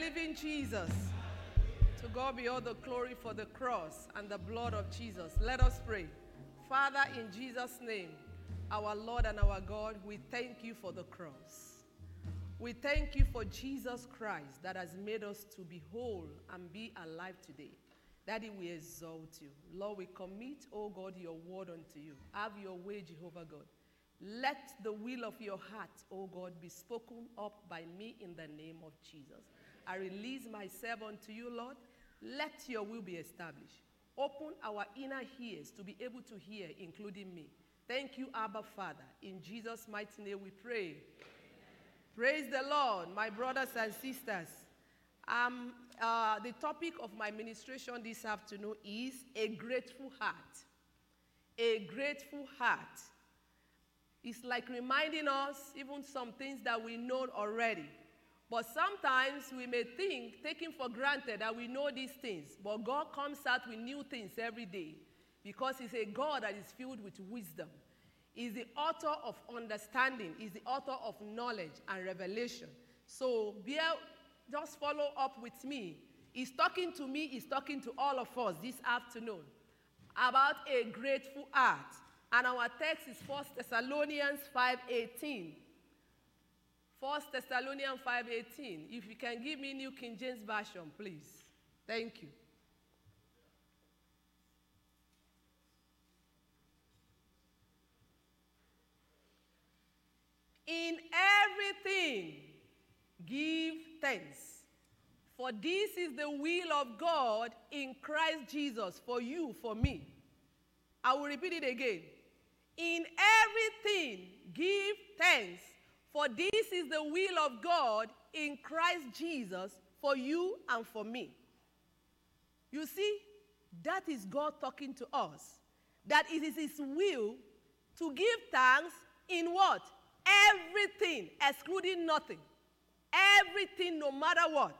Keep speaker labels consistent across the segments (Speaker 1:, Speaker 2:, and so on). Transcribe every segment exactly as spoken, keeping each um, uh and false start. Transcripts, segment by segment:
Speaker 1: living Jesus. To God be all the glory for the cross and the blood of Jesus. Let us pray. Father, in Jesus' name, our Lord and our God, we thank you for the cross. We thank you for Jesus Christ that has made us to be whole and be alive today. Daddy, we exalt you. Lord, we commit, oh God, your word unto you. Have your way, Jehovah God. Let the will of your heart, oh God, be spoken up by me in the name of Jesus. I release myself unto you, Lord. Let your will be established. Open our inner ears to be able to hear, including me. Thank you, Abba Father. In Jesus' mighty name we pray. Amen. Praise the Lord, my brothers and sisters. Um, uh, the topic of my ministration this afternoon is a grateful heart. A grateful heart. It's like reminding us even some things that we know already. But sometimes we may think, taking for granted that we know these things. But God comes out with new things every day because he's a God that is filled with wisdom. He's the author of understanding. He's the author of knowledge and revelation. So bear, just follow up with me. He's talking to me. He's talking to all of us this afternoon about a grateful heart. And our text is First Thessalonians five eighteen. First Thessalonians five eighteen. If you can give me New King James Version, please. Thank you. In everything, give thanks. For this is the will of God in Christ Jesus, for you, for me. I will repeat it again. In everything, give thanks. For this is the will of God in Christ Jesus for you and for me. You see, that is God talking to us. That it is his will to give thanks in what? Everything, excluding nothing. Everything, no matter what.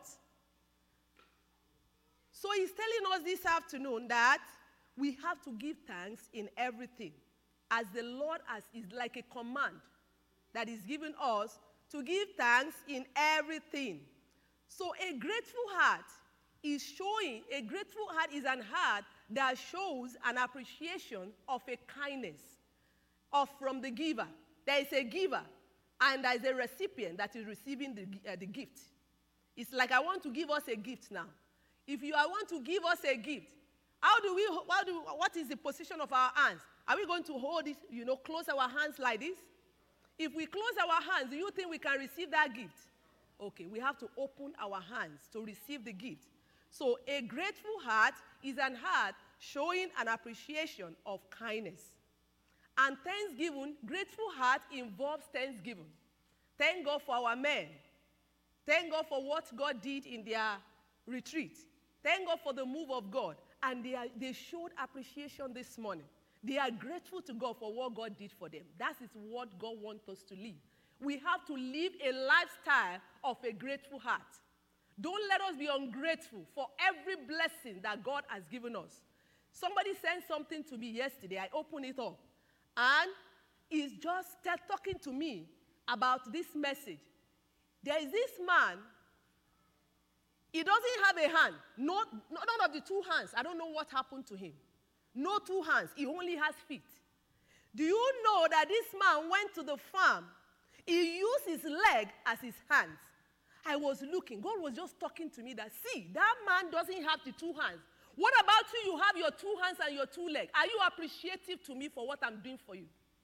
Speaker 1: So he's telling us this afternoon that we have to give thanks in everything. As the Lord has, is like a command that is given us to give thanks in everything. So a grateful heart is showing, a grateful heart is an heart that shows an appreciation of a kindness of from the giver. There is a giver and there is a recipient that is receiving the, uh, the gift. It's like I want to give us a gift now. If you I want to give us a gift, how do we, how do, what is the position of our hands? Are we going to hold it, you know, close our hands like this? If we close our hands, do you think we can receive that gift? Okay, we have to open our hands to receive the gift. So a grateful heart is an heart showing an appreciation of kindness. And thanksgiving, grateful heart involves thanksgiving. Thank God for our men. Thank God for what God did in their retreat. Thank God for the move of God. And they, are, they showed appreciation this morning. They are grateful to God for what God did for them. That is what God wants us to live. We have to live a lifestyle of a grateful heart. Don't let us be ungrateful for every blessing that God has given us. Somebody sent something to me yesterday. I opened it up. And he's just talking to me about this message. There is this man. He doesn't have a hand. No, none of the two hands. I don't know what happened to him. No two hands. He only has feet. Do you know that this man went to the farm? He used his leg as his hands. I was looking. God was just talking to me that, see, that man doesn't have the two hands. What about you? You have your two hands and your two legs. Are you appreciative to me for what I'm doing for you?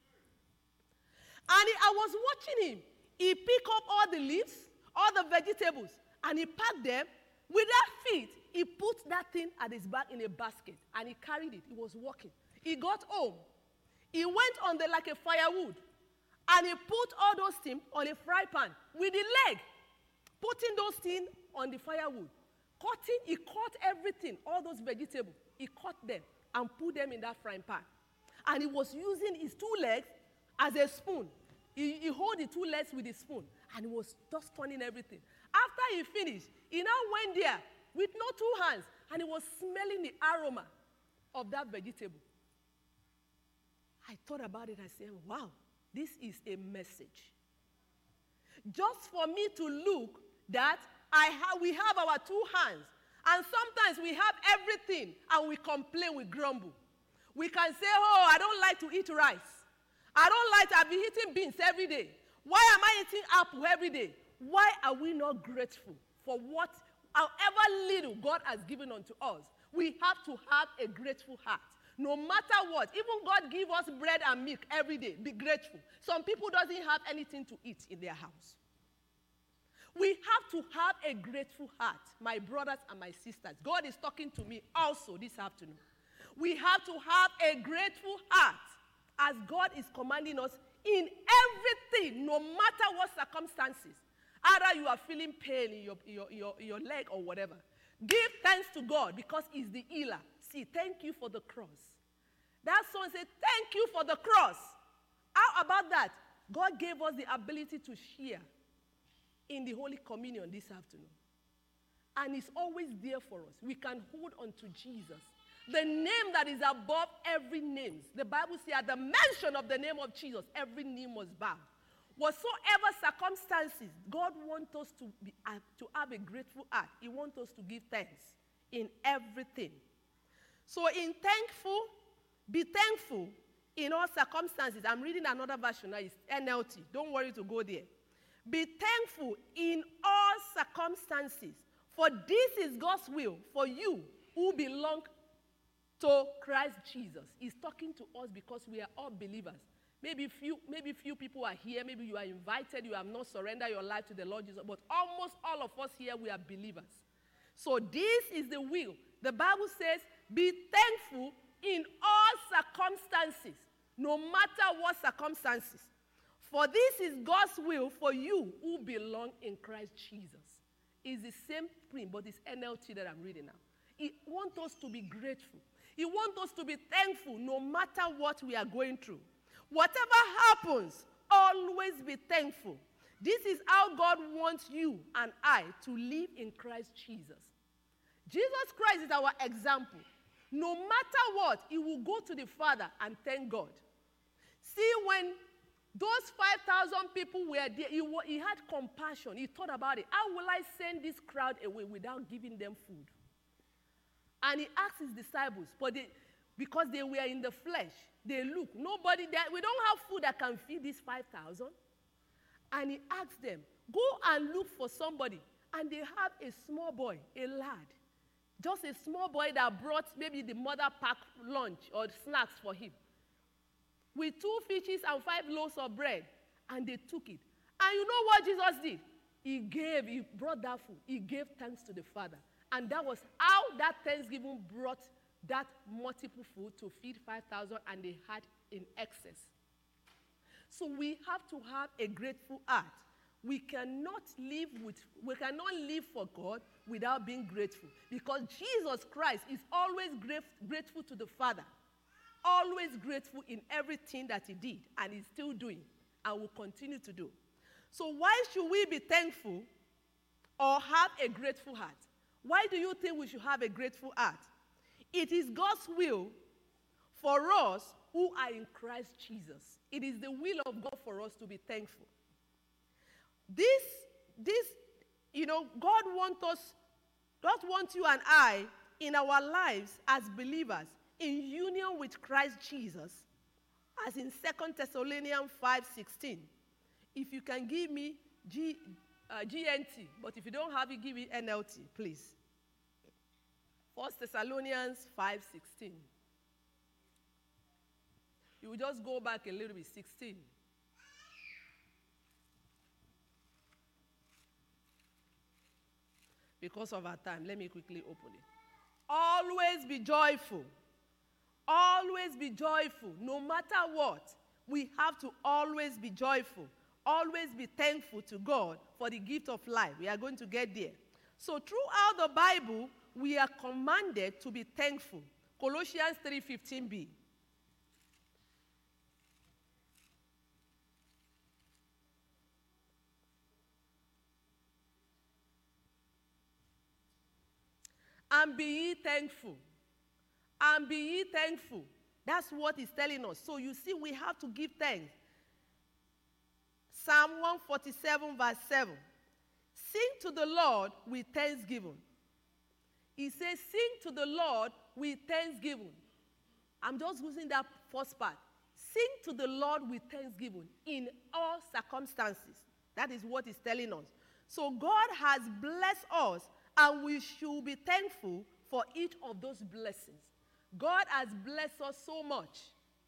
Speaker 1: And he, I was watching him. He picked up all the leaves, all the vegetables, and he packed them. With that feet, he put that thing at his back in a basket, and he carried it. He was walking. He got home. He went on the like a firewood, and he put all those things on a fry pan with the leg, putting those things on the firewood. Cutting, he cut everything, all those vegetables. He cut them and put them in that frying pan. And he was using his two legs as a spoon. He, he held the two legs with the spoon, and he was just turning everything. After he finished, he now went there with no two hands, and he was smelling the aroma of that vegetable. I thought about it. I said, wow, this is a message. Just for me to look that I have, we have our two hands. And sometimes we have everything and we complain, we grumble. We can say, oh, I don't like to eat rice. I don't like to, I've been eating beans every day. Why am I eating apple every day? Why are we not grateful for what, however little God has given unto us? We have to have a grateful heart. No matter what, even God give us bread and milk every day, be grateful. Some people doesn't have anything to eat in their house. We have to have a grateful heart, my brothers and my sisters. God is talking to me also this afternoon. We have to have a grateful heart as God is commanding us in everything, no matter what circumstances. Either you are feeling pain in your, your, your, your leg or whatever. Give thanks to God because he's the healer. See, thank you for the cross. That song said, thank you for the cross. How about that? God gave us the ability to share in the Holy Communion this afternoon. And it's always there for us. We can hold on to Jesus. The name that is above every name. The Bible says at the mention of the name of Jesus, every knee must bow. Whatsoever circumstances, God wants us to, be, uh, to have a grateful heart. He wants us to give thanks in everything. So in thankful, be thankful in all circumstances. I'm reading another version now, it's N L T. Don't worry to go there. Be thankful in all circumstances, for this is God's will for you who belong to Christ Jesus. He's talking to us because we are all believers. Maybe few, maybe few people are here. Maybe you are invited. You have not surrendered your life to the Lord Jesus. But almost all of us here, we are believers. So this is the will. The Bible says, be thankful in all circumstances, no matter what circumstances. For this is God's will for you who belong in Christ Jesus. It's the same thing, but it's N L T that I'm reading now. He wants us to be grateful. He wants us to be thankful no matter what we are going through. Whatever happens, always be thankful. This is how God wants you and I to live in Christ Jesus. Jesus Christ is our example. No matter what, he will go to the Father and thank God. See, when those five thousand people were there, he, he had compassion. He thought about it. How will I send this crowd away without giving them food? And he asked his disciples, but they, because they were in the flesh, they look, nobody there, we don't have food that can feed these five thousand. And he asked them, go and look for somebody. And they have a small boy, a lad, just a small boy that brought maybe the mother packed lunch or snacks for him, with two fishes and five loaves of bread. And they took it. And you know what Jesus did? He gave, he brought that food. He gave thanks to the Father. And that was how that Thanksgiving brought that multiple food to feed five thousand, and they had in excess. So we have to have a grateful heart. We cannot live with, we cannot live for God without being grateful, because Jesus Christ is always grateful to the Father, always grateful in everything that he did and is still doing and will continue to do. So why should we be thankful or have a grateful heart? Why do you think we should have a grateful heart? It is God's will for us who are in Christ Jesus. It is the will of God for us to be thankful. This, this, you know, God wants us, God wants you and I in our lives as believers in union with Christ Jesus, as in Second Thessalonians five sixteen. If you can give me G, uh, G N T, but if you don't have it, give me N L T, please. First Thessalonians five sixteen. You will just go back a little bit, sixteen. Because of our time, let me quickly open it. Always be joyful. Always be joyful. No matter what, we have to always be joyful. Always be thankful to God for the gift of life. We are going to get there. So throughout the Bible, we are commanded to be thankful. Colossians three fifteen b. And be ye thankful. And be ye thankful. That's what he's telling us. So you see, we have to give thanks. Psalm one forty-seven verse seven. Sing to the Lord with thanksgiving. He says, sing to the Lord with thanksgiving. I'm just using that first part. Sing to the Lord with thanksgiving in all circumstances. That is what he's telling us. So God has blessed us, and we should be thankful for each of those blessings. God has blessed us so much,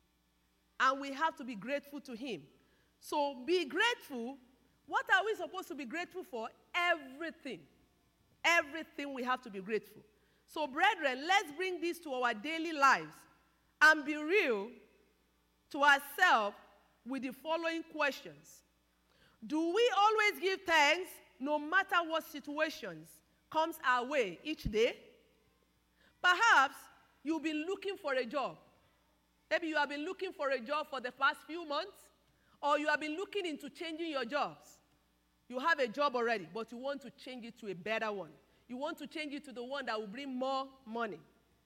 Speaker 1: and we have to be grateful to him. So be grateful. What are we supposed to be grateful for? Everything. Everything we have to be grateful. So brethren, let's bring this to our daily lives and be real to ourselves with the following questions. Do we always give thanks no matter what situations comes our way each day? Perhaps you've been looking for a job. Maybe you have been looking for a job for the past few months, or you have been looking into changing your jobs. You have a job already, but you want to change it to a better one. You want to change it to the one that will bring more money.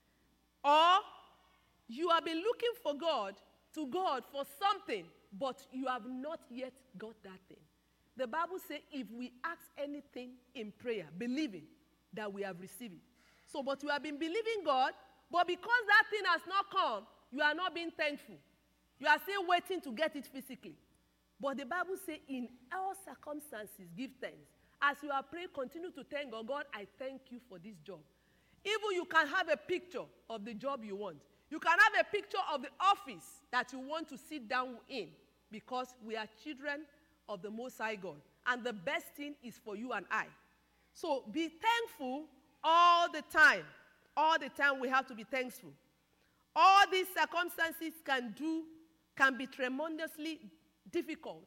Speaker 1: Or you have been looking for God, to God for something, but you have not yet got that thing. The Bible says if we ask anything in prayer, believing that we have received it. So, but you have been believing God, but because that thing has not come, you are not being thankful. You are still waiting to get it physically. But the Bible says in all circumstances, give thanks. As you are praying, continue to thank God. God, I thank you for this job. Even you can have a picture of the job you want. You can have a picture of the office that you want to sit down in, because we are children of the Most High God. And the best thing is for you and I. So be thankful all the time. All the time we have to be thankful. All these circumstances can do, can be tremendously difficult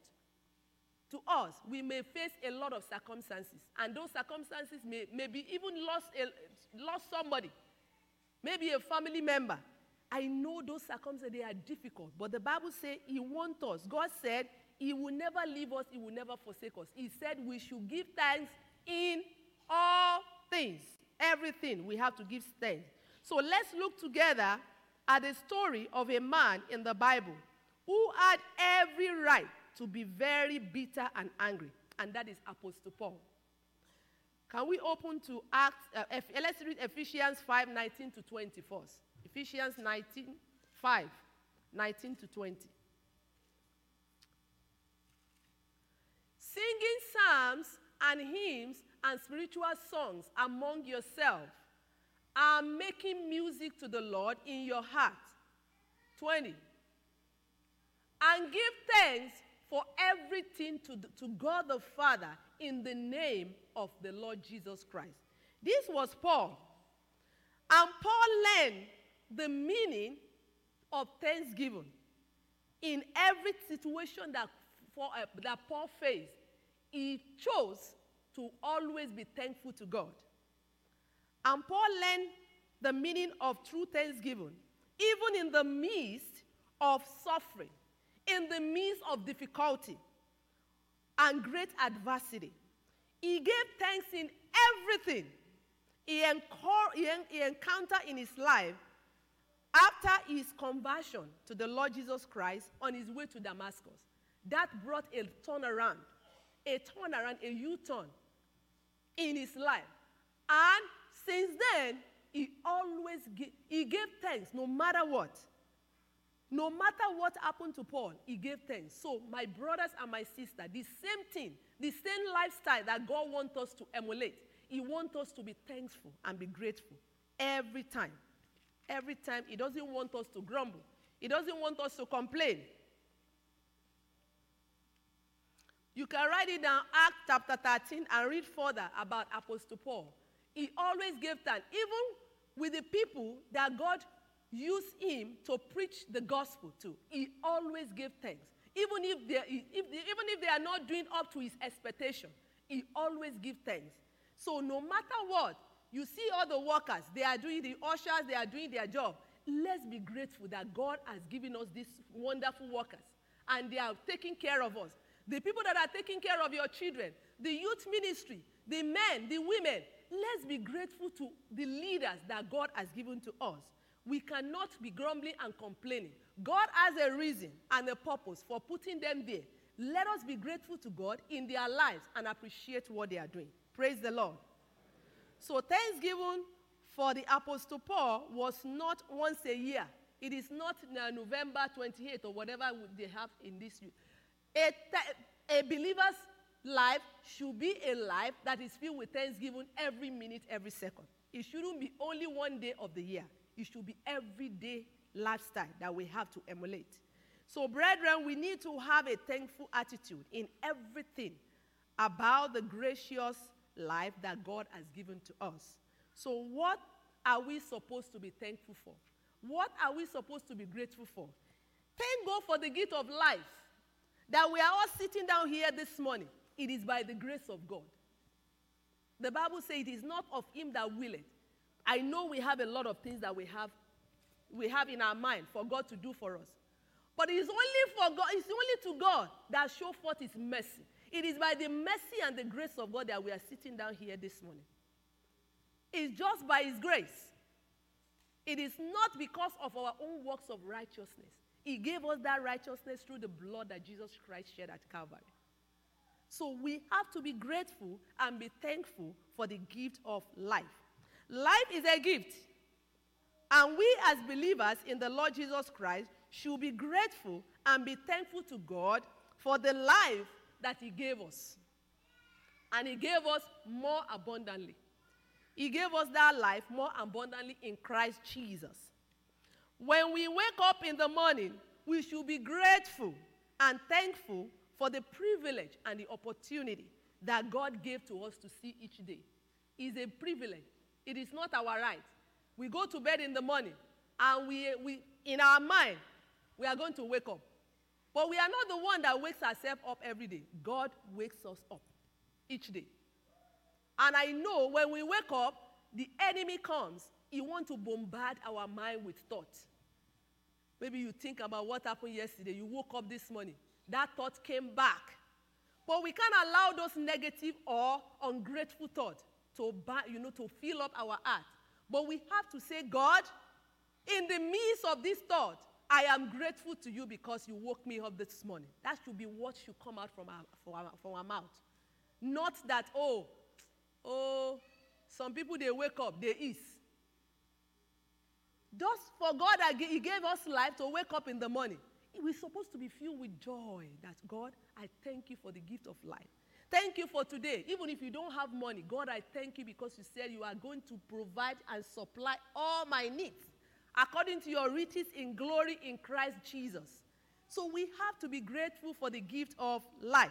Speaker 1: to us. We may face a lot of circumstances, and those circumstances may, may be even lost, a, lost somebody, maybe a family member. I know those circumstances, they are difficult, but the Bible says he wants us. God said he will never leave us, he will never forsake us. He said we should give thanks in all things. Everything we have to give thanks. So let's look together at the story of a man in the Bible who had every right to be very bitter and angry, and that is Apostle Paul. Can we open to Acts? Uh, F- let's read Ephesians five nineteen to twenty first. Ephesians nineteen, five, nineteen to twenty. Singing psalms and hymns and spiritual songs among yourselves, and making music to the Lord in your heart. twenty. And give thanks for everything to, the, to God the Father in the name of the Lord Jesus Christ. This was Paul. And Paul learned the meaning of thanksgiving in every situation that, for, uh, that Paul faced. He chose to always be thankful to God. And Paul learned the meaning of true thanksgiving, even in the midst of suffering, in the midst of difficulty and great adversity. He gave thanks in everything he, encor- he, en- he encountered in his life after his conversion to the Lord Jesus Christ on his way to Damascus. That brought a turnaround, a turnaround, a U-turn in his life. And since then, he always gave, he gave thanks no matter what. No matter what happened to Paul, he gave thanks. So, my brothers and my sisters, the same thing, the same lifestyle that God wants us to emulate, he wants us to be thankful and be grateful every time. Every time. He doesn't want us to grumble. He doesn't want us to complain. You can write it down, Acts chapter thirteen, and read further about Apostle Paul. He always gave thanks, even with the people that God used him to preach the gospel to. He always gave thanks. Even if they, if they, even if they are not doing up to his expectation, he always gives thanks. So no matter what, you see all the workers, they are doing the ushers, they are doing their job. Let's be grateful that God has given us these wonderful workers, and they are taking care of us. The people that are taking care of your children, the youth ministry, the men, the women, let's be grateful to the leaders that God has given to us. We cannot be grumbling and complaining. God has a reason and a purpose for putting them there. Let us be grateful to God in their lives and appreciate what they are doing. Praise the Lord. So Thanksgiving for the Apostle Paul was not once a year. It is not November twenty-eighth or whatever they have in this year. A, a believer's life should be a life that is filled with thanksgiving every minute, every second. It shouldn't be only one day of the year. It should be everyday lifestyle that we have to emulate. So, brethren, we need to have a thankful attitude in everything about the gracious life that God has given to us. So, what are we supposed to be thankful for? What are we supposed to be grateful for? Thank God for the gift of life that we are all sitting down here this morning. It is by the grace of God. The Bible says it is not of him that willeth. I know we have a lot of things that we have, we have in our mind for God to do for us. But it is only for God, it's only to God that show forth his mercy. It is by the mercy and the grace of God that we are sitting down here this morning. It's just by his grace. It is not because of our own works of righteousness. He gave us that righteousness through the blood that Jesus Christ shed at Calvary. So we have to be grateful and be thankful for the gift of life. Life is a gift. And we as believers in the Lord Jesus Christ should be grateful and be thankful to God for the life that he gave us. And he gave us more abundantly. He gave us that life more abundantly in Christ Jesus. When we wake up in the morning, we should be grateful and thankful for the privilege and the opportunity that God gave to us to see each day. It's a privilege. It is not our right. We go to bed in the morning, and we, we, in our mind, we are going to wake up. But we are not the one that wakes ourselves up every day. God wakes us up each day. And I know when we wake up, the enemy comes. He wants to bombard our mind with thoughts. Maybe you think about what happened yesterday. You woke up this morning. That thought came back. But we can't allow those negative or ungrateful thoughts to, you know, to fill up our heart. But we have to say, God, in the midst of this thought, I am grateful to you because you woke me up this morning. That should be what should come out from our, from our, from our mouth. Not that, oh, oh, some people, they wake up, they eat. Just for God, he gave us life to wake up in the morning. We're supposed to be filled with joy that, God, I thank you for the gift of life. Thank you for today. Even if you don't have money, God, I thank you because you said you are going to provide and supply all my needs according to your riches in glory in Christ Jesus. So we have to be grateful for the gift of life.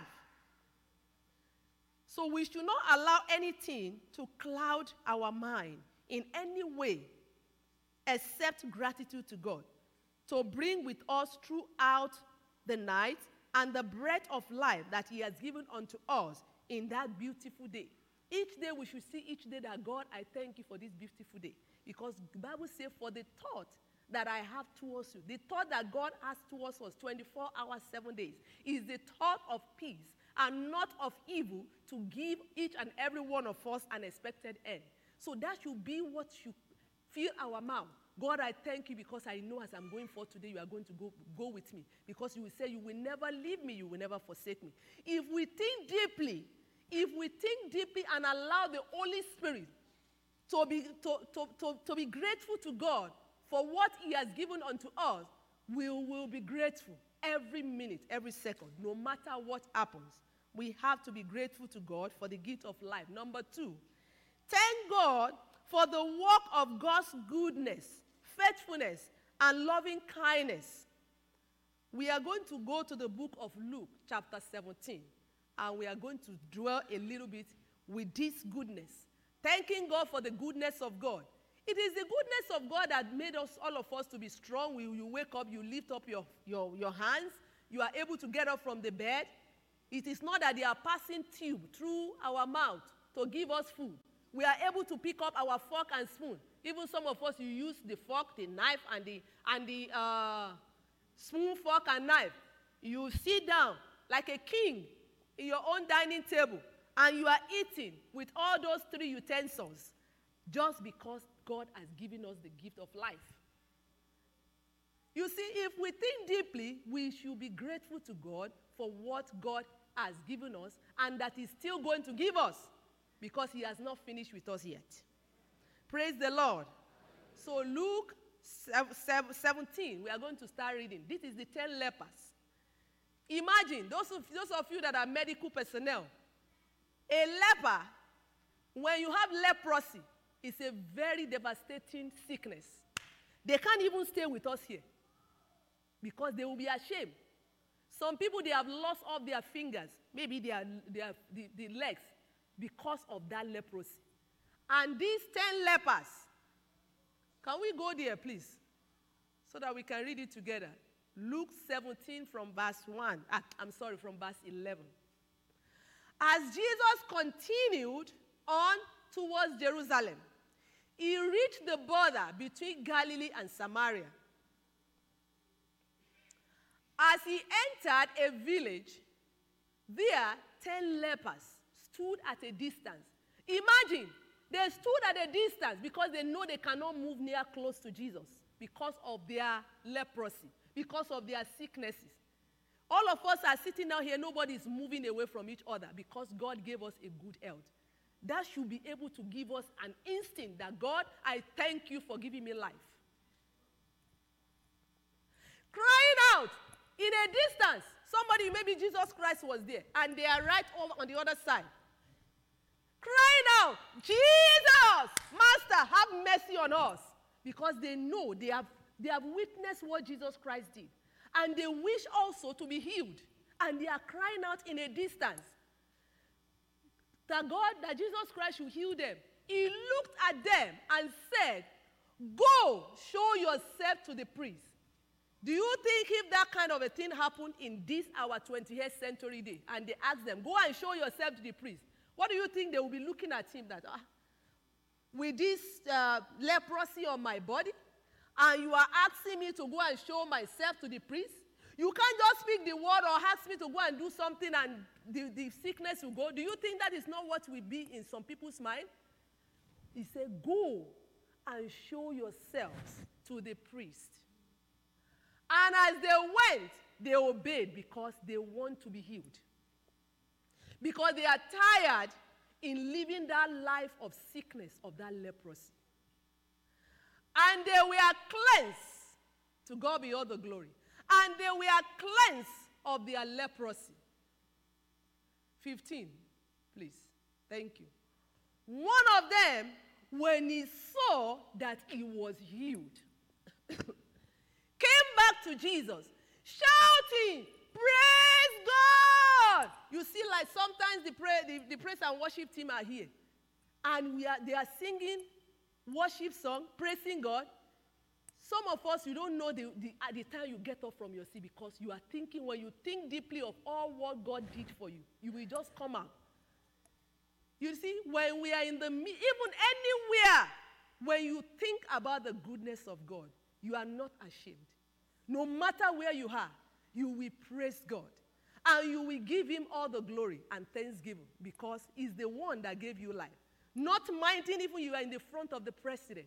Speaker 1: So we should not allow anything to cloud our mind in any way except gratitude to God, to bring with us throughout the night and the breath of life that he has given unto us in that beautiful day. Each day we should see each day that, God, I thank you for this beautiful day. Because the Bible says, for the thought that I have towards you, the thought that God has towards us twenty-four hours, seven days, is the thought of peace and not of evil, to give each and every one of us an expected end. So that should be what should fill our mouth. God, I thank you because I know as I'm going forth today, you are going to go, go with me. Because you will say, you will never leave me, you will never forsake me. If we think deeply, if we think deeply and allow the Holy Spirit to be, to, to, to, to be grateful to God for what he has given unto us, we will be grateful every minute, every second, no matter what happens. We have to be grateful to God for the gift of life. Number two, thank God for the work of God's goodness, faithfulness, and loving kindness. We are going to go to the book of Luke, chapter seventeen, and we are going to dwell a little bit with this goodness. Thanking God for the goodness of God. It is the goodness of God that made us, all of us, to be strong. You, you wake up, you lift up your, your, your hands, you are able to get up from the bed. It is not that they are passing tube through our mouth to give us food. We are able to pick up our fork and spoon. Even some of us, you use the fork, the knife, and the, and the uh, spoon, fork, and knife. You sit down like a king in your own dining table, and you are eating with all those three utensils just because God has given us the gift of life. You see, if we think deeply, we should be grateful to God for what God has given us and that He's still going to give us because He has not finished with us yet. Praise the Lord. So Luke seventeen, we are going to start reading. This is the ten lepers. Imagine, those of, those of you that are medical personnel, a leper, when you have leprosy, it's a very devastating sickness. They can't even stay with us here because they will be ashamed. Some people, they have lost all their fingers, maybe their, their, the, the legs, because of that leprosy. And these ten lepers, can we go there, please, so that we can read it together? Luke seventeen from verse one. Ah, I'm sorry, from verse eleven. As Jesus continued on towards Jerusalem, he reached the border between Galilee and Samaria. As he entered a village, there ten lepers stood at a distance. Imagine, they stood at a distance because they know they cannot move near close to Jesus because of their leprosy, because of their sicknesses. All of us are sitting down here, nobody is moving away from each other because God gave us a good health. That should be able to give us an instinct that, God, I thank you for giving me life. Crying out in a distance. Somebody, maybe Jesus Christ was there, and they are right over on the other side. Crying out, Jesus, Master, have mercy on us. Because they know, they have, they have witnessed what Jesus Christ did. And they wish also to be healed. And they are crying out in a distance that God, that Jesus Christ should heal them. He looked at them and said, go, show yourself to the priest. Do you think if that kind of a thing happened in this our twenty-eighth century day, and they asked them, go and show yourself to the priest, what do you think they will be looking at him that, ah, with this uh, leprosy on my body, and you are asking me to go and show myself to the priest? You can't just speak the word or ask me to go and do something and the, the sickness will go. Do you think that is not what will be in some people's mind? He said, go and show yourselves to the priest. And as they went, they obeyed because they want to be healed. Because they are tired in living that life of sickness, of that leprosy. And they were cleansed. To God be all the glory. And they were cleansed of their leprosy. fifteen, please. Thank you. One of them, when he saw that he was healed, came back to Jesus, shouting, praise God! You see, like sometimes the, pray, the, the praise and worship team are here. And we are, they are singing worship song, praising God. Some of us, you don't know the, the, at the time you get up from your seat because you are thinking, when you think deeply of all what God did for you, you will just come out. You see, when we are in the, even anywhere, when you think about the goodness of God, you are not ashamed. No matter where you are, you will praise God. And you will give him all the glory and thanksgiving because he's the one that gave you life. Not minding even you are in the front of the president.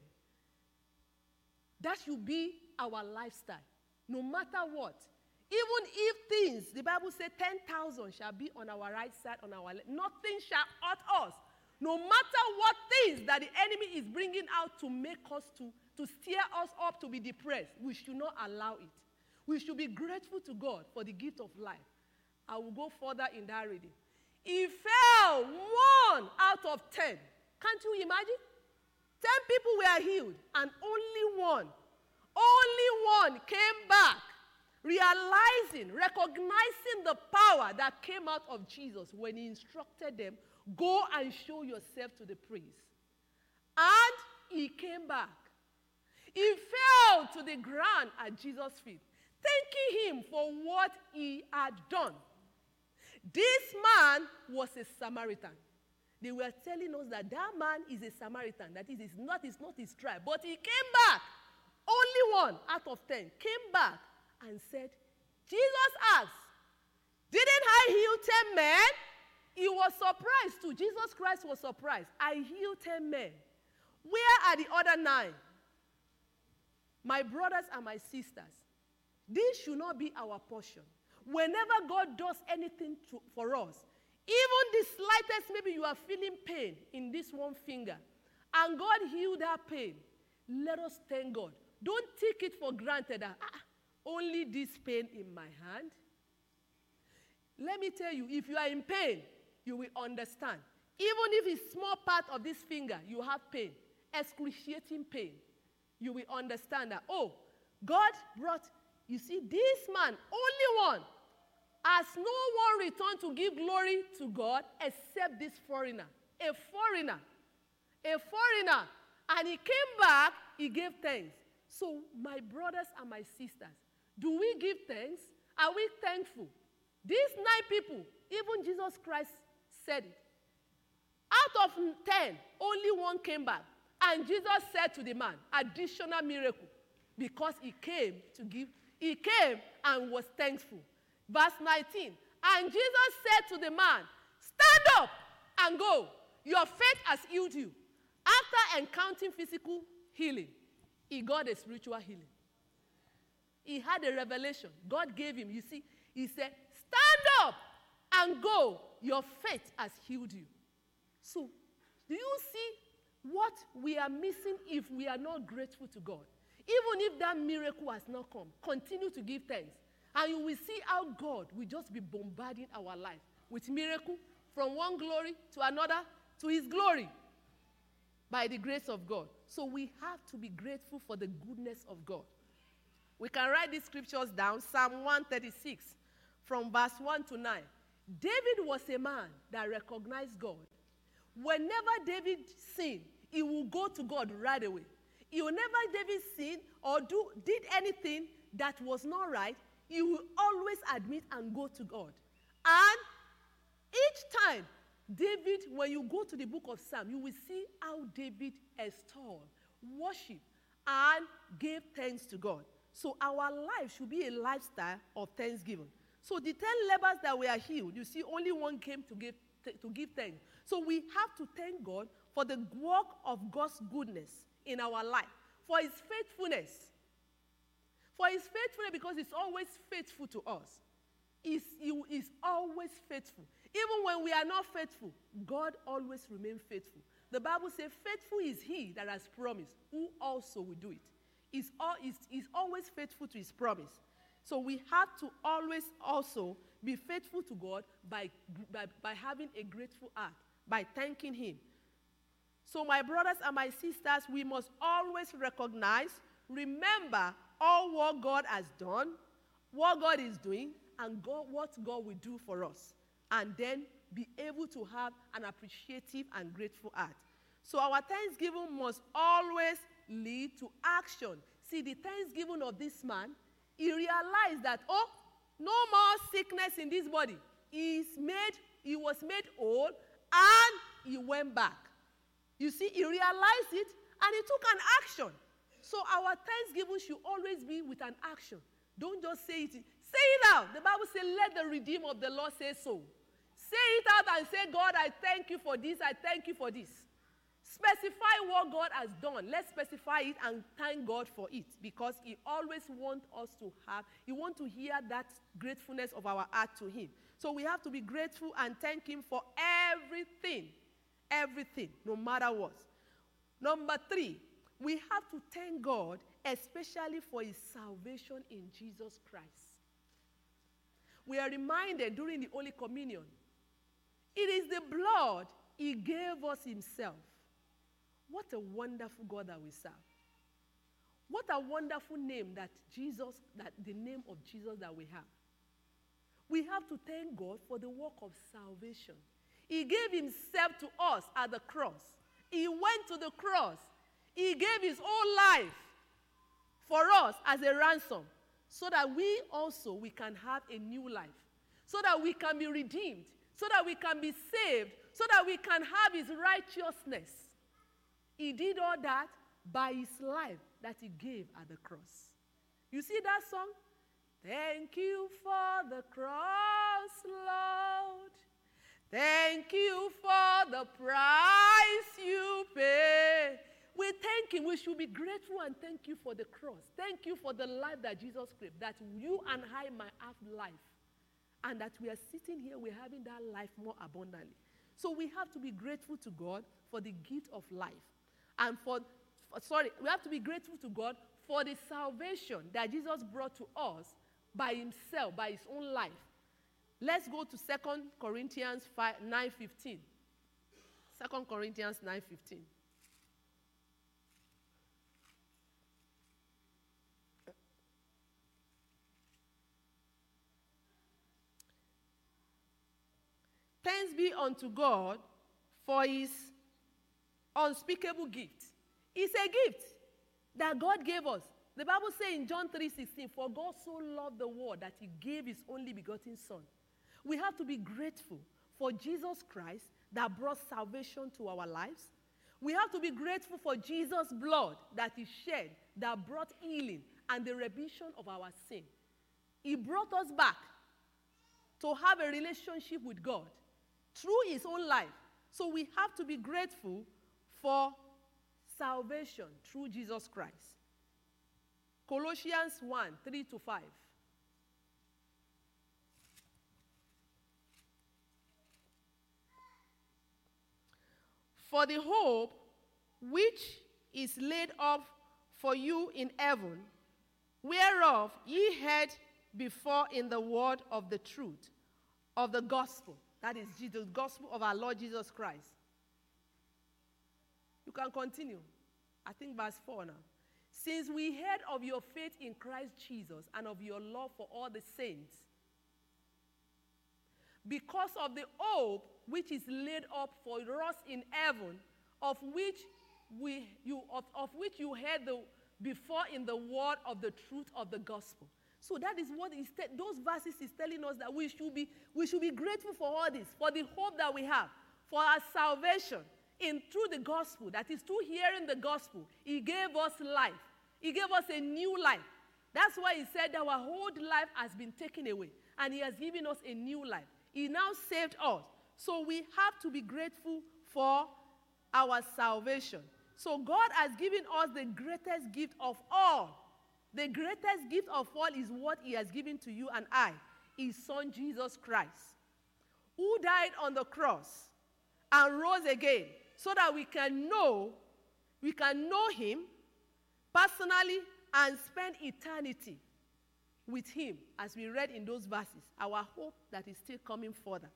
Speaker 1: That should be our lifestyle, no matter what. Even if things, the Bible says ten thousand shall be on our right side, on our left, nothing shall hurt us. No matter what things that the enemy is bringing out to make us to, to steer us up to be depressed, we should not allow it. We should be grateful to God for the gift of life. I will go further in that reading. He fell one out of ten. Can't you imagine? Ten people were healed, and only one, only one came back, realizing, recognizing the power that came out of Jesus when he instructed them, go and show yourself to the priest. And he came back. He fell to the ground at Jesus' feet, thanking him for what he had done. This man was a Samaritan. They were telling us that that man is a Samaritan. That is, it's not, it's not his tribe. But he came back. Only one out of ten came back and said, Jesus asked, didn't I heal ten men? He was surprised too. Jesus Christ was surprised. I healed ten men. Where are the other nine? My brothers and my sisters, This should not be our portion. Whenever God does anything to, for us, even the slightest, maybe you are feeling pain in this one finger, and God healed that pain, let us thank God. Don't take it for granted that, ah, only this pain in my hand. Let me tell you, if you are in pain, you will understand. Even if it's small part of this finger, you have pain, excruciating pain. You will understand that, oh, God brought, you see, this man, only one, has no one returned to give glory to God except this foreigner. A foreigner. A foreigner. And he came back, he gave thanks. So, my brothers and my sisters, do we give thanks? Are we thankful? These nine people, even Jesus Christ said it. Out of ten, only one came back. And Jesus said to the man, additional miracle, because he came to give, he came and was thankful. Verse nineteen, and Jesus said to the man, stand up and go. Your faith has healed you. After encountering physical healing, he got a spiritual healing. He had a revelation. God gave him, you see, he said, stand up and go. Your faith has healed you. So, do you see what we are missing if we are not grateful to God? Even if that miracle has not come, continue to give thanks. And you will see how God will just be bombarding our life with miracle from one glory to another to his glory by the grace of God. So we have to be grateful for the goodness of God. We can write these scriptures down. Psalm one thirty-six from verse one to nine. David was a man that recognized God. Whenever David sinned, he will go to God right away. He will never David sin or do did anything that was not right. He will always admit and go to God. And each time, David, when you go to the book of Psalm, you will see how David extolled, worshiped, and gave thanks to God. So our life should be a lifestyle of thanksgiving. So the ten lepers that were healed, you see, only one came to give, to give thanks. So we have to thank God for the work of God's goodness in our life, for his faithfulness. For his faithfulness, because he's always faithful to us. He's, he is always faithful. Even when we are not faithful, God always remains faithful. The Bible says, faithful is he that has promised, who also will do it. He's, all, he's, he's always faithful to his promise. So we have to always also be faithful to God by, by, by having a grateful heart, by thanking him. So my brothers and my sisters, we must always recognize, remember all what God has done, what God is doing, and God, what God will do for us. And then be able to have an appreciative and grateful heart. So our thanksgiving must always lead to action. See, the thanksgiving of this man, he realized that, oh, no more sickness in this body. He's made, he was made whole, and he went back. You see, he realized it, and he took an action. So our thanksgiving should always be with an action. Don't just say it. Say it out. The Bible says, let the Redeemer of the Lord say so. Say it out and say, God, I thank you for this. I thank you for this. Specify what God has done. Let's specify it and thank God for it, because he always wants us to have, he wants to hear that gratefulness of our heart to him. So we have to be grateful and thank him for everything. Everything, no matter what. Number three, we have to thank God, especially for his salvation in Jesus Christ. We are reminded during the Holy Communion, it is the blood he gave us himself. What a wonderful God that we serve. What a wonderful name that Jesus, that the name of Jesus that we have. We have to thank God for the work of salvation. He gave himself to us at the cross. He went to the cross. He gave his whole life for us as a ransom, so that we also we can have a new life, so that we can be redeemed, so that we can be saved, so that we can have his righteousness. He did all that by his life that he gave at the cross. You see that song? Thank you for the cross, Lord. Thank you for the price you paid. We thank him. We should should be grateful and thank you for the cross. Thank you for the life that Jesus lived, that you and I might have life. And that we are sitting here, we're having that life more abundantly. So we have to be grateful to God for the gift of life. And for, for, sorry, we have to be grateful to God for the salvation that Jesus brought to us by himself, by his own life. Let's go to Second Corinthians nine fifteen. Second Corinthians nine fifteen. Thanks be unto God for his unspeakable gift. It's a gift that God gave us. The Bible says in John three sixteen, for God so loved the world that he gave his only begotten son. We have to be grateful for Jesus Christ that brought salvation to our lives. We have to be grateful for Jesus' blood that he shed that brought healing and the remission of our sin. He brought us back to have a relationship with God through his own life. So we have to be grateful for salvation through Jesus Christ. Colossians one, three to five. For the hope which is laid up for you in heaven, whereof ye heard before in the word of the truth, of the gospel. That is the gospel of our Lord Jesus Christ. You can continue. I think verse four now. Since we heard of your faith in Christ Jesus and of your love for all the saints, because of the hope which is laid up for us in heaven, of which we you of, of which you heard the, before in the word of the truth of the gospel. So that is what is te- those verses is telling us, that we should be we should be grateful for all this, for the hope that we have, for our salvation in through the gospel. That is through hearing the gospel. He gave us life. He gave us a new life. That's why he said that our old life has been taken away, and he has given us a new life. He now saved us. So we have to be grateful for our salvation. So God has given us the greatest gift of all. The greatest gift of all is what he has given to you and I, his son Jesus Christ, who died on the cross and rose again, so that we can know, we can know him personally and spend eternity with him, as we read in those verses, our hope that is still coming further.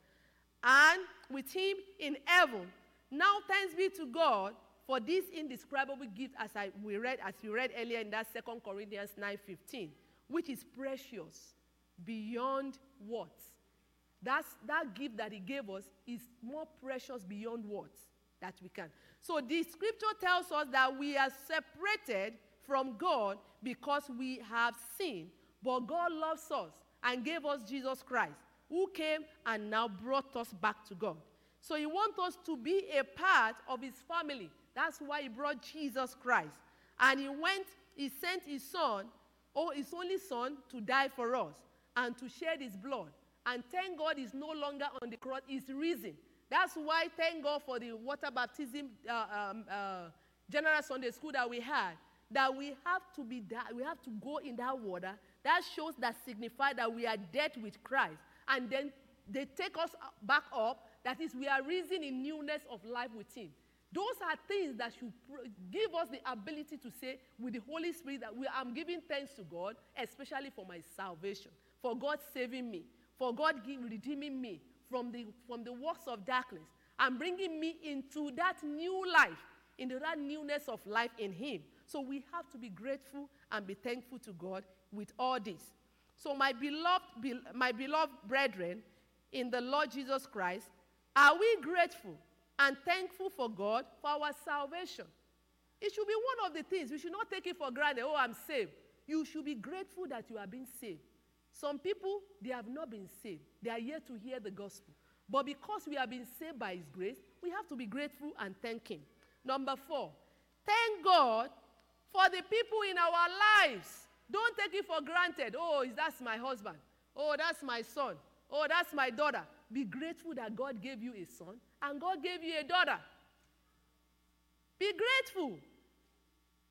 Speaker 1: And with him in heaven. Now thanks be to God for this indescribable gift, as I we read as we read earlier in that Second Corinthians nine fifteen, which is precious beyond words. That's that gift that he gave us is more precious beyond words that we can. So the scripture tells us that we are separated from God because we have sinned, but God loves us and gave us Jesus Christ, who came and now brought us back to God. So he wants us to be a part of his family. That's why he brought Jesus Christ. And he went, he sent his son, or his only son, to die for us and to shed his blood. And thank God he's no longer on the cross, he's risen. That's why thank God for the water baptism uh, um, uh, general Sunday school that we had, that we have to be that, we have to go in that water. That shows, that signify that we are dead with Christ. And then they take us back up. That is, we are risen in newness of life with him. Those are things that should give us the ability to say with the Holy Spirit that we, I'm giving thanks to God, especially for my salvation, for God saving me, for God redeeming me from the, from the works of darkness and bringing me into that new life, into that newness of life in him. So we have to be grateful and be thankful to God with all this. So my beloved, my beloved brethren in the Lord Jesus Christ, are we grateful and thankful for God for our salvation? It should be one of the things. We should not take it for granted. Oh, I'm saved. You should be grateful that you have been saved. Some people, they have not been saved. They are yet to hear the gospel. But because we have been saved by his grace, we have to be grateful and thank him. Number four, thank God for the people in our lives. Don't take it for granted. Oh, that's my husband. Oh, that's my son. Oh, that's my daughter. Be grateful that God gave you a son and God gave you a daughter. Be grateful.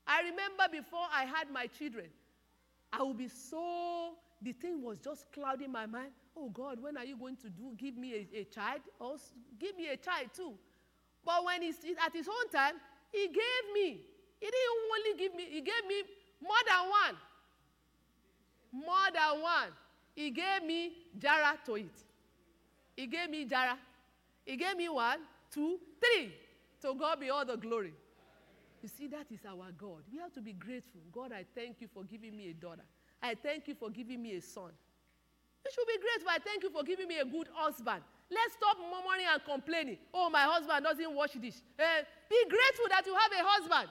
Speaker 1: I remember before I had my children, I would be so, the thing was just clouding my mind. Oh God, when are you going to do, give me a, a child? Or give me a child too. But when he's at his own time, he gave me. He didn't only give me, he gave me more than one. More than one. He gave me Jara to eat. He gave me Jara. He gave me one, two, three. To God be all the glory. You see, that is our God. We have to be grateful. God, I thank you for giving me a daughter. I thank you for giving me a son. You should be grateful. I thank you for giving me a good husband. Let's stop murmuring and complaining. Oh, my husband doesn't wash dish. Uh, be grateful that you have a husband.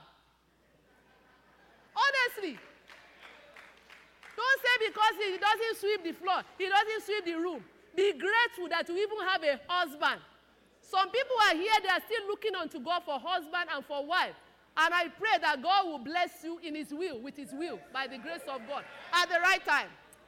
Speaker 1: Honestly. Don't say because he doesn't sweep the floor, he doesn't sweep the room. Be grateful that you even have a husband. Some people are here, they are still looking unto God for husband and for wife. And I pray that God will bless you in his will, with his will, by the grace of God, at the right time.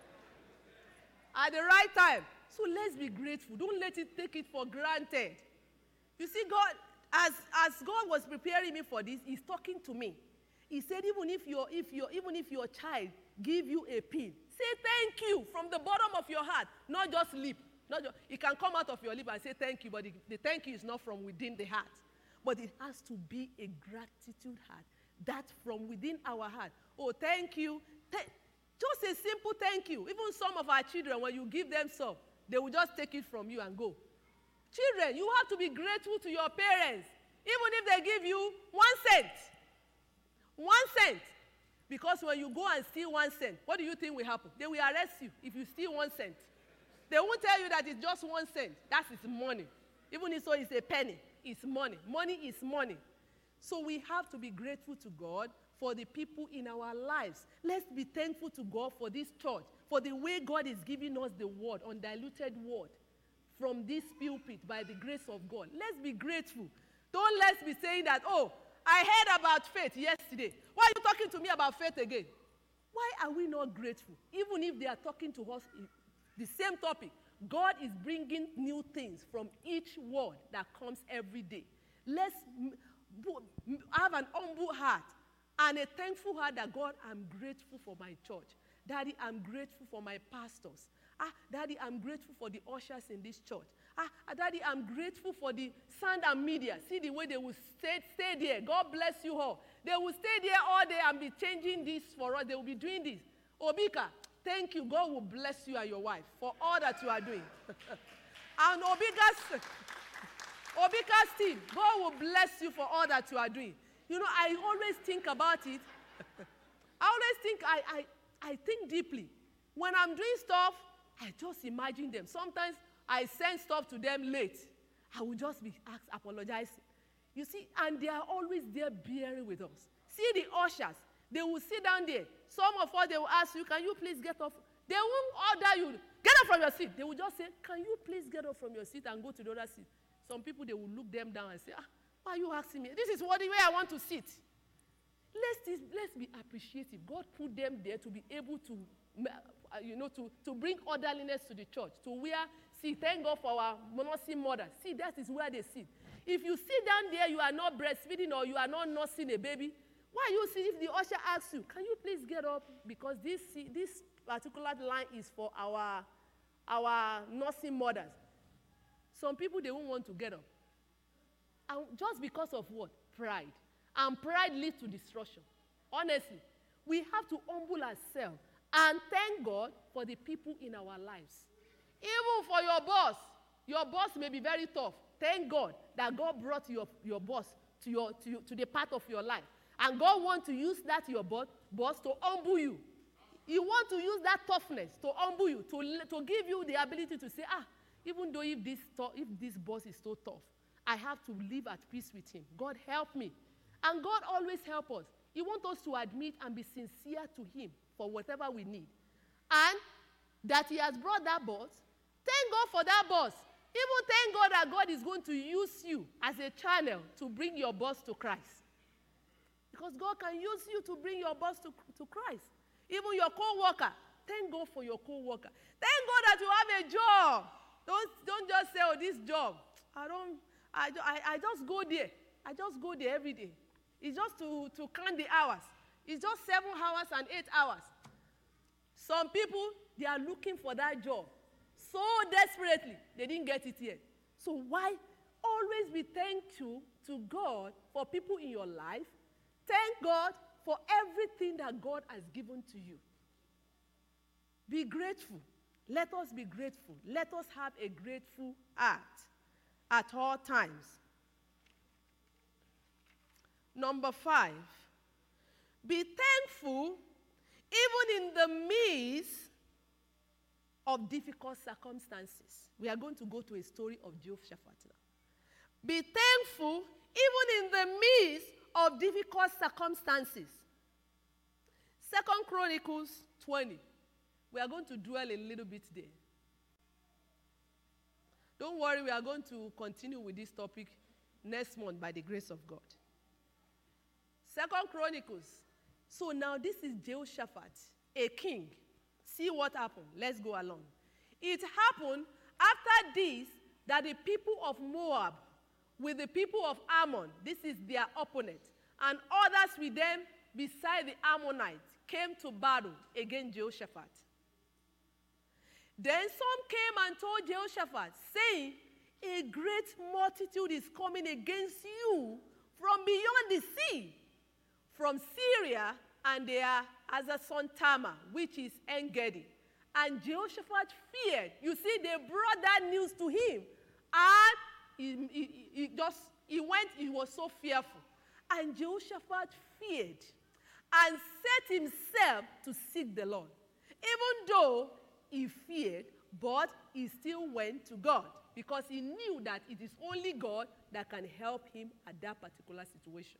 Speaker 1: At the right time. So let's be grateful. Don't let it take it for granted. You see, God, as, as God was preparing me for this, he's talking to me. He said, even if your, if your, even if your child give you a pin, say thank you from the bottom of your heart, not just lip. Not just, it can come out of your lip and say thank you, but the, the thank you is not from within the heart. But it has to be a gratitude heart. That from within our heart. Oh, thank you. Th- just a simple thank you. Even some of our children, when you give them some, they will just take it from you and go. Children, you have to be grateful to your parents. Even if they give you one cent. One cent. Because when you go and steal one cent, what do you think will happen? They will arrest you if you steal one cent. They won't tell you that it's just one cent. That is money. Even if so it's a penny, it's money. Money is money. So we have to be grateful to God for the people in our lives. Let's be thankful to God for this church, for the way God is giving us the word, undiluted word, from this pulpit by the grace of God. Let's be grateful. Don't let's be saying that, oh, I heard about faith yesterday. Why are you talking to me about faith again? Why are we not grateful? Even if they are talking to us the same topic, God is bringing new things from each word that comes every day. Let's have an humble heart and a thankful heart that, God, I'm grateful for my church. Daddy, I'm grateful for my pastors. Ah, Daddy, I'm grateful for the ushers in this church. Ah, Daddy, I'm grateful for the sound and media. See the way they will stay, stay there. God bless you all. They will stay there all day and be changing this for us. They will be doing this. Obika, thank you. God will bless you and your wife for all that you are doing. And Obika's, Obika's team, God will bless you for all that you are doing. You know, I always think about it. I always think, I, I, I think deeply. When I'm doing stuff, I just imagine them. Sometimes I send stuff to them late. I will just be asked, apologizing. You see, and they are always there bearing with us. See the ushers. They will sit down there. Some of us, they will ask you, can you please get off? They won't order you, get up from your seat. They will just say, can you please get up from your seat and go to the other seat? Some people, they will look them down and say, ah, why are you asking me? This is what the way I want to sit. Let's, let's be appreciative. God put them there to be able to, uh, you know, to, to bring orderliness to the church, to where, see, thank God for our nursing mothers. See, that is where they sit. If you sit down there, you are not breastfeeding or you are not nursing a baby, why you see if the usher asks you, can you please get up? Because this, this particular line is for our, our nursing mothers. Some people, they won't want to get up. And just because of what? Pride. And pride leads to destruction. Honestly, we have to humble ourselves and thank God for the people in our lives. Even for your boss. Your boss may be very tough. Thank God that God brought your, your boss to, your, to, you, to the part of your life. And God wants to use that your boss, boss to humble you. He wants to use that toughness to humble you, to, to give you the ability to say, ah, even though if this, if this boss is so tough, I have to live at peace with him. God help me. And God always help us. He wants us to admit and be sincere to him for whatever we need. And that he has brought that boss, thank God for that boss. Even thank God that God is going to use you as a channel to bring your boss to Christ. Because God can use you to bring your boss to, to Christ. Even your co-worker, thank God for your co-worker. Thank God that you have a job. Don't, don't just say, oh, this job, I don't, I, I, I just go there. I just go there every day. It's just to, to count the hours. It's just seven hours and eight hours. Some people, they are looking for that job so desperately, they didn't get it yet. So why always be thankful to God for people in your life? Thank God for everything that God has given to you. Be grateful. Let us be grateful. Let us have a grateful heart at all times. Number five, be thankful even in the midst of difficult circumstances. We are going to go to a story of Jehoshaphat now. Be thankful even in the midst of difficult circumstances. Second Chronicles twenty. We are going to dwell a little bit there. Don't worry, we are going to continue with this topic next month by the grace of God. Second Chronicles. So now this is Jehoshaphat, a king. See what happened. Let's go along. It happened after this that the people of Moab with the people of Ammon, this is their opponent, and others with them beside the Ammonites came to battle against Jehoshaphat. Then some came and told Jehoshaphat, saying, a great multitude is coming against you from beyond the sea, from Syria, and they are as a son Tamar, which is En-Gedi. And Jehoshaphat feared. You see, they brought that news to him. And he, he, he just, he went, he was so fearful. And Jehoshaphat feared and set himself to seek the Lord. Even though he feared, but he still went to God because he knew that it is only God that can help him at that particular situation.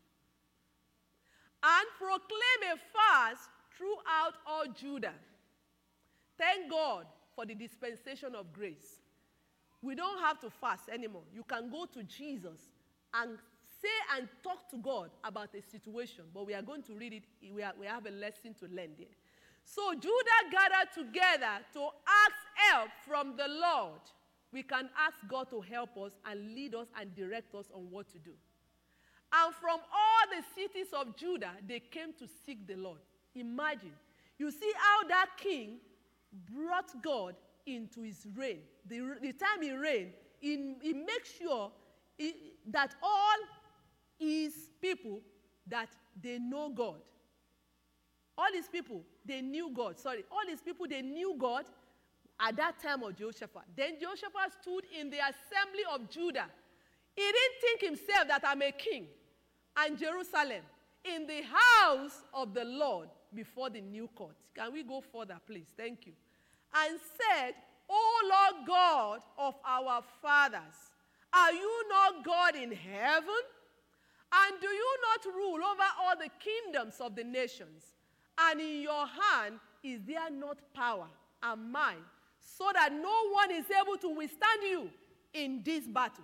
Speaker 1: And proclaim a fast throughout all Judah. Thank God for the dispensation of grace. We don't have to fast anymore. You can go to Jesus and say and talk to God about a situation, but we are going to read it. We, are, we have a lesson to learn there. So Judah gathered together to ask help from the Lord. We can ask God to help us and lead us and direct us on what to do. And from all the cities of Judah, they came to seek the Lord. Imagine. You see how that king brought God into his reign. The, the time he reigned, he, he makes sure he, that all his people, that they know God. All these people, they knew God. Sorry, all these people, they knew God at that time of Jehoshaphat. Then Jehoshaphat stood in the assembly of Judah. He didn't think himself that I'm a king. And Jerusalem, in the house of the Lord before the new court. Can we go further, please? Thank you. And said, O Lord God of our fathers, are you not God in heaven? And do you not rule over all the kingdoms of the nations? And in your hand is there not power and might, so that no one is able to withstand you in this battle?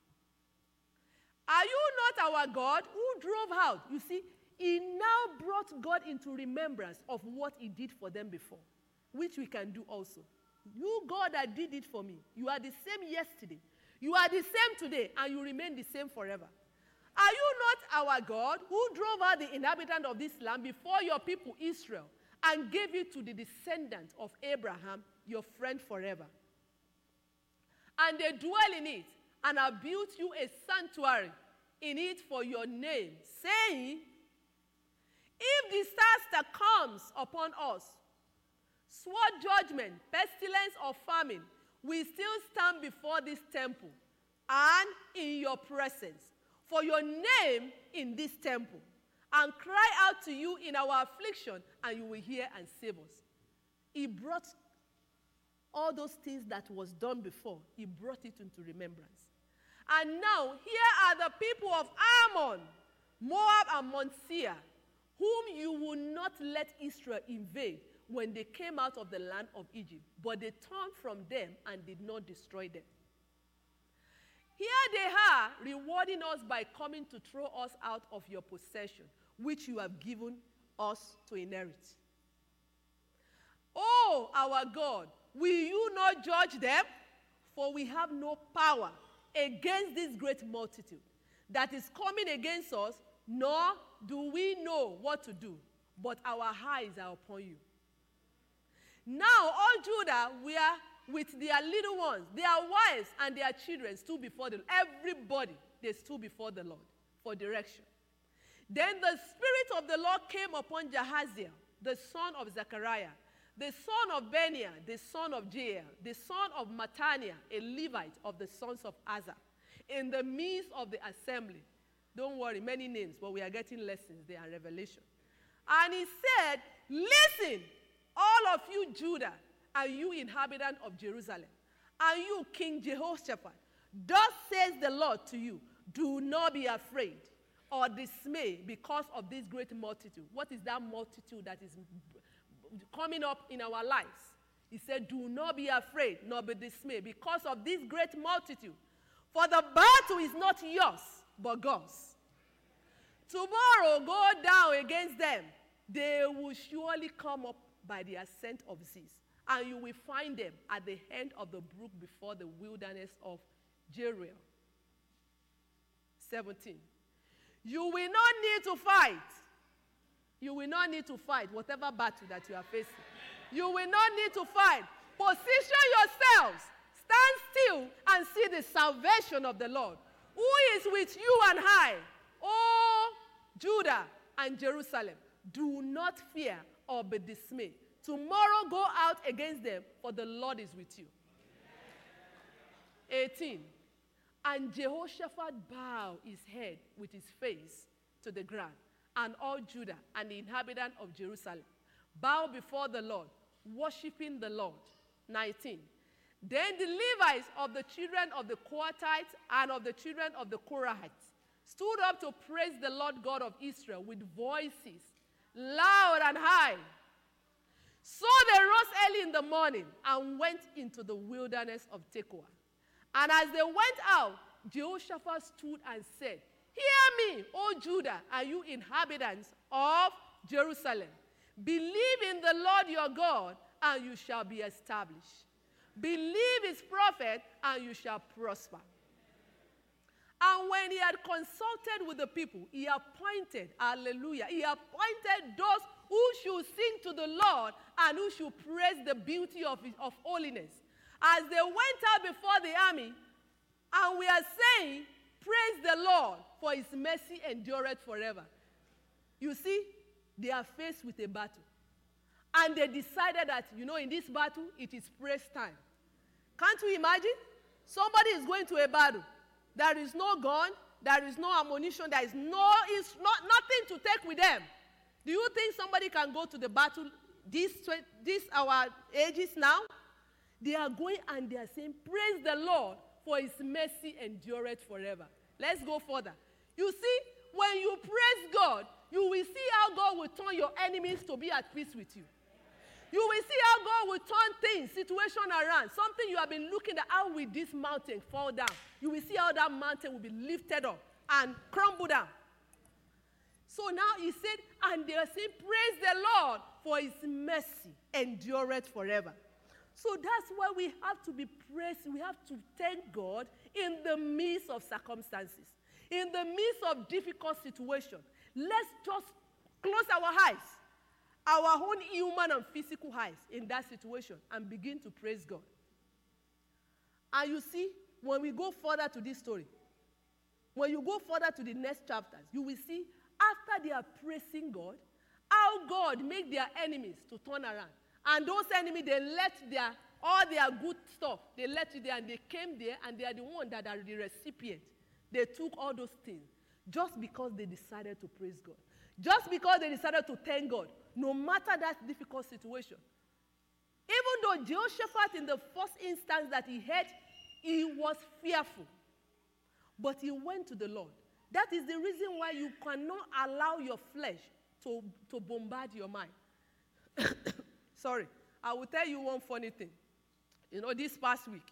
Speaker 1: Are you not our God who drove out? You see, he now brought God into remembrance of what he did for them before, which we can do also. You, God, that did it for me, you are the same yesterday. You are the same today, and you remain the same forever. Are you not our God who drove out the inhabitant of this land before your people Israel and gave it to the descendant of Abraham, your friend forever? And they dwell in it, and have built you a sanctuary in it for your name, saying, if disaster comes upon us, sword judgment, pestilence, or famine, we still stand before this temple and in your presence for your name in this temple, and cry out to you in our affliction, and you will hear and save us. He brought all those things that was done before, he brought it into remembrance. And now, here are the people of Ammon, Moab, and Mount Seir, whom you will not let Israel invade when they came out of the land of Egypt, but they turned from them and did not destroy them. Here they are, rewarding us by coming to throw us out of your possession, which you have given us to inherit. Oh, our God, will you not judge them? For we have no power against this great multitude that is coming against us, nor do we know what to do. but our eyes are upon you. Now all Judah were with their little ones, their wives and their children stood before the Lord. Everybody, they stood before the Lord for direction. Then the Spirit of the Lord came upon Jahaziel, the son of Zechariah, the son of Benaiah, the son of Jael, the son of Mattaniah, a Levite of the sons of Asaph, in the midst of the assembly. Don't worry, many names, but we are getting lessons there and revelation. And he said, listen, all of you Judah, and you inhabitant of Jerusalem, and you King Jehoshaphat, thus says the Lord to you, do not be afraid or dismay because of this great multitude. What is that multitude that is coming up in our lives? He said, do not be afraid nor be dismayed because of this great multitude. For the battle is not yours, but God's. Tomorrow go down against them. They will surely come up by the ascent of Ziz, and you will find them at the end of the brook before the wilderness of Jeruel. seventeen. You will not need to fight. You will not need to fight whatever battle that you are facing. You will not need to fight. Position yourselves. Stand still and see the salvation of the Lord, who is with you and I, O Judah and Jerusalem. Do not fear or be dismayed. Tomorrow go out against them, for the Lord is with you. eighteen. And Jehoshaphat bowed his head with his face to the ground, and all Judah and the inhabitant of Jerusalem bowed before the Lord, worshiping the Lord. nineteen. Then the Levites of the children of the Kohathites and of the children of the Korahites stood up to praise the Lord God of Israel with voices loud and high. So they rose early in the morning and went into the wilderness of Tekoa. And as they went out, Jehoshaphat stood and said, hear me, O Judah, and you inhabitants of Jerusalem. Believe in the Lord your God, and you shall be established. Believe his prophet, and you shall prosper. And when he had consulted with the people, he appointed, hallelujah, he appointed those who should sing to the Lord and who should praise the beauty of, his, of holiness. As they went out before the army, and we are saying, praise the Lord, for his mercy endureth forever. You see, they are faced with a battle. And they decided that, you know, in this battle, it is praise time. Can't you imagine? Somebody is going to a battle. There is no gun, there is no ammunition, there is no, it's not, nothing to take with them. Do you think somebody can go to the battle this, this our ages now? They are going and they are saying, praise the Lord, for his mercy endureth forever. Let's go further. You see, when you praise God, you will see how God will turn your enemies to be at peace with you. You will see how God will turn things, situation around. Something you have been looking at, how will this mountain fall down? You will see how that mountain will be lifted up and crumble down. So now he said, and they are saying, praise the Lord, for his mercy endureth forever. So that's why we have to be praised. We have to thank God in the midst of circumstances, in the midst of difficult situations. Let's just close our eyes, our own human and physical eyes in that situation, and begin to praise God. And you see, when we go further to this story, when you go further to the next chapters, you will see after they are praising God, how God make their enemies to turn around. And those enemies, they left their, all their good stuff. They left it there and they came there and they are the ones that are the recipient. They took all those things just because they decided to praise God. Just because they decided to thank God, no matter that difficult situation. Even though Jehoshaphat in the first instance that he had, he was fearful. But he went to the Lord. That is the reason why you cannot allow your flesh to, to bombard your mind. Sorry, I will tell you one funny thing. You know, this past week,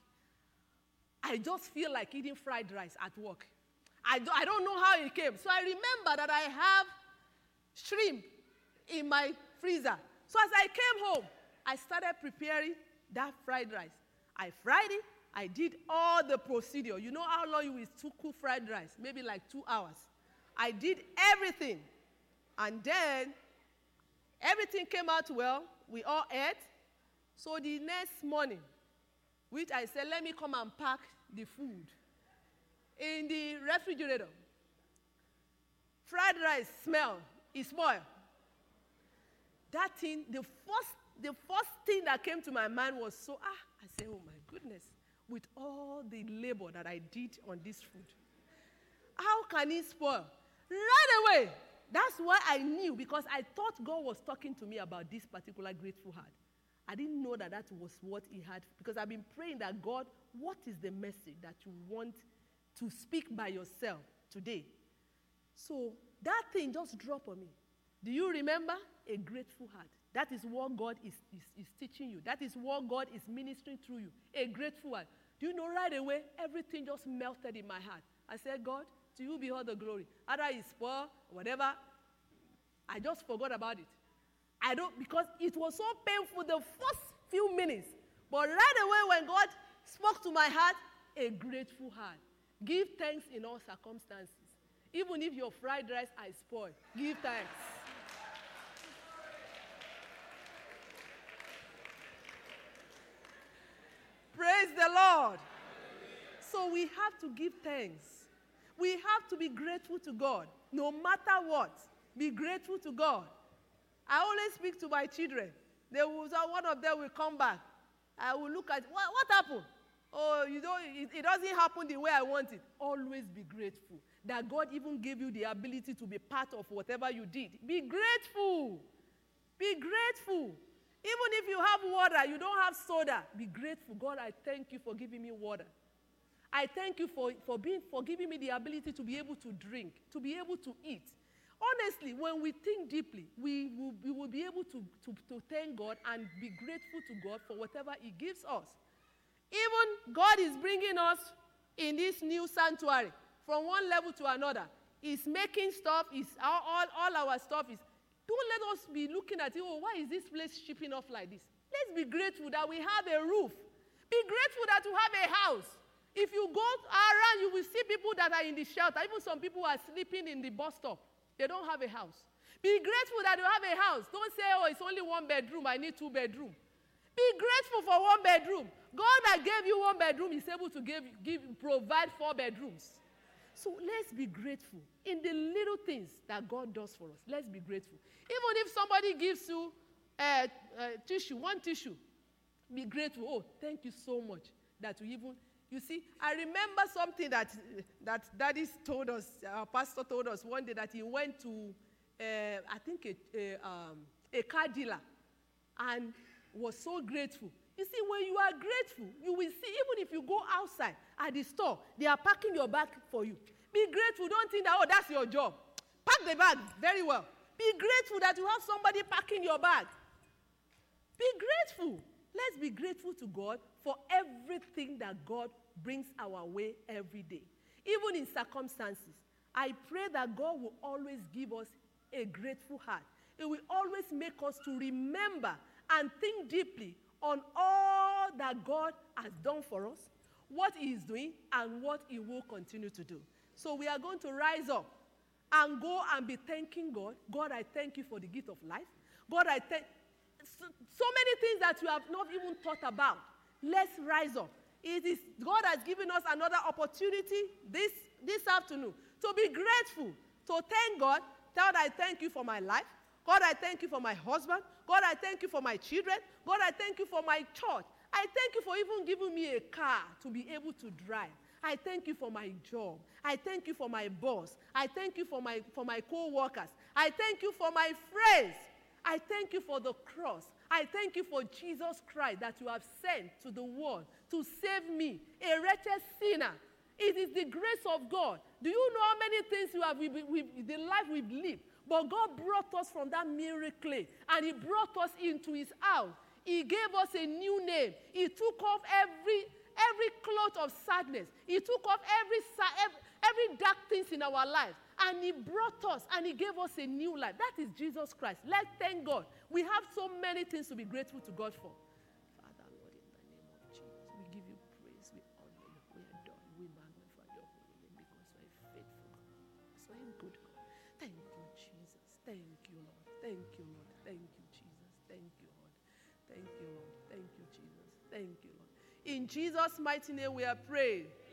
Speaker 1: I just feel like eating fried rice at work. I, do, I don't know how it came. So I remember that I have shrimp in my freezer. So as I came home, I started preparing that fried rice. I fried it. I did all the procedure. You know how long you will cook fried rice? Maybe like two hours. I did everything. And then Everything came out well. We all ate. So the next morning, which I said, let me come and pack the food in the refrigerator. Fried rice smell, it spoiled. That thing, the first, the first thing that came to my mind was so, ah, I said, oh my goodness, with all the labor that I did on this food, how can it spoil? Right away. That's why I knew, because I thought God was talking to me about this particular grateful heart. I didn't know that that was what he had, because I've been praying that, God, what is the message that you want to speak by yourself today? So that thing just dropped on me. Do you remember? A grateful heart. That is what God is, is, is teaching you. That is what God is ministering through you. A grateful heart. Do you know, right away, everything just melted in my heart. I said, God, to you be all the glory. Either it's poor, whatever. I just forgot about it. I don't, because it was so painful the first few minutes. But right away when God spoke to my heart, a grateful heart. Give thanks in all circumstances. Even if your fried rice is spoiled, give thanks. Praise the Lord. So we have to give thanks. We have to be grateful to God. No matter what, be grateful to God. I always speak to my children. They will, one of them will come back. I will look at, what, what happened? Oh, you know, it, it doesn't happen the way I want it. Always be grateful that God even gave you the ability to be part of whatever you did. Be grateful. Be grateful. Even if you have water, you don't have soda, be grateful. God, I thank you for giving me water. I thank you for, for, being, for giving me the ability to be able to drink, to be able to eat. Honestly, when we think deeply, we will, we will be able to, to, to thank God and be grateful to God for whatever he gives us. Even God is bringing us in this new sanctuary from one level to another. He's making stuff, he's, all, all, all our stuff is. Don't let us be looking at it, oh, why is this place shipping off like this? Let's be grateful that we have a roof. Be grateful that you have a house. If you go around, you will see people that are in the shelter. Even some people are sleeping in the bus stop. They don't have a house. Be grateful that you have a house. Don't say, oh, it's only one bedroom, I need two bedroom. Be grateful for one bedroom. God that gave you one bedroom is able to give, give, provide four bedrooms. So let's be grateful in the little things that God does for us. Let's be grateful. Even if somebody gives you a, a tissue, one tissue, be grateful. Oh, thank you so much that you even, you see, I remember something that, that Daddy told us, our pastor told us one day, that he went to, uh, I think, a, a, um, a car dealer and was so grateful. You see, when you are grateful, you will see, even if you go outside at the store, they are packing your bag for you. Be grateful. Don't think that, oh, that's your job. Pack the bag very well. Be grateful that you have somebody packing your bag. Be grateful. Let's be grateful to God for everything that God brings our way every day. Even in circumstances, I pray that God will always give us a grateful heart. It will always make us to remember and think deeply on all that God has done for us, what he is doing, and what he will continue to do. So we are going to rise up and go and be thanking God. God, I thank you for the gift of life. God, I thank so, so many things that you have not even thought about. Let's rise up. It is God has given us another opportunity this, this afternoon to be grateful, to thank God. God, I thank you for my life. God, I thank you for my husband. God, I thank you for my children. God, I thank you for my church. I thank you for even giving me a car to be able to drive. I thank you for my job. I thank you for my boss. I thank you for my, for my co-workers. I thank you for my friends. I thank you for the cross. I thank you for Jesus Christ that you have sent to the world to save me, a wretched sinner. It is the grace of God. Do you know how many things you have, we, we, the life we've lived? But God brought us from that miracle, and he brought us into his house. He gave us a new name. He took off every, every cloth of sadness. He took off every, every, every dark things in our life. And he brought us, and he gave us a new life. That is Jesus Christ. Let's thank God. We have so many things to be grateful to God for. Father, Lord, in the name of Jesus, we give you praise. We honor you. We adore you. We magnify your holy name because you are a faithful God. So a good God. Thank you, Jesus. Thank you, Lord. Thank you, Lord. Thank you. Thank you, Lord. Thank you, Jesus. Thank you, Lord. In Jesus' mighty name we are praying.